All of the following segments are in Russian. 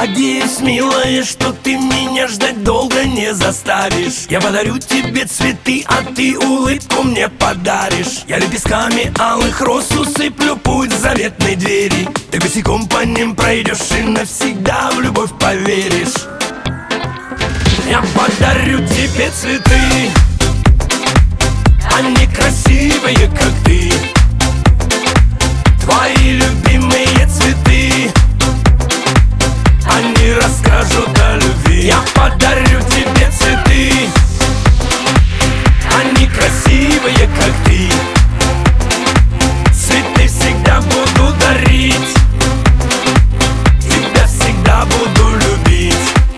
Надеюсь, милая, что ты меня ждать долго не заставишь. Я подарю тебе цветы, а ты улыбку мне подаришь. Я лепестками алых роз усыплю путь заветной двери. Ты босиком по ним пройдешь и навсегда в любовь поверишь. Я подарю тебе цветы, они красивые, как ты. Твои любимые цветы, они расскажут о любви. Я подарю тебе цветы, они красивые, как ты. Цветы всегда буду дарить, тебя всегда буду любить.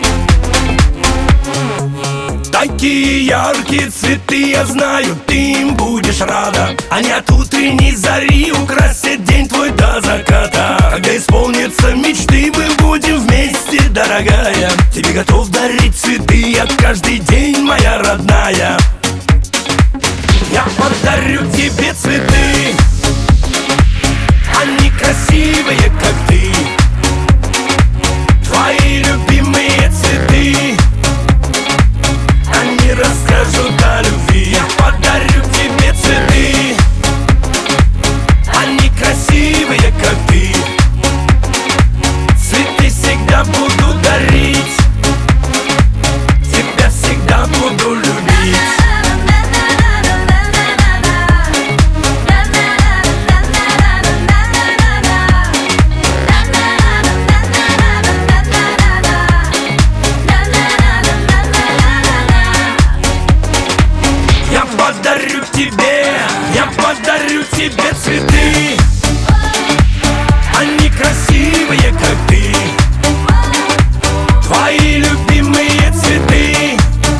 Такие яркие цветы, я знаю, ты им будешь рада. Они от утренней зари украсят день твой до заката. Когда исполнятся мечты, мы будем вместе, дорогая. Тебе готов дарить цветы я каждый день, моя родная. Я подарю тебе цветы, они красивые, как ты. Твои любимые цветы, они расскажут о любви. Я подарю тебе цветы, они красивые, как ты. Цветы всегда буду дарить, тебя всегда буду любить. Я подарю тебе цветы, они красивые, как ты. Твои любимые цветы,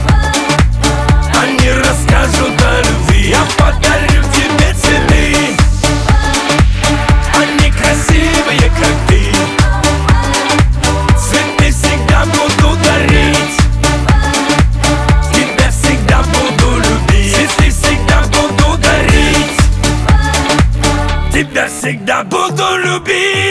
они расскажут о любви. Я подарю тебе цветы, они красивые, как ты. Цветы всегда буду дарить, тебя всегда буду любить. Цветы всегда буду дарить, тебя всегда буду любить.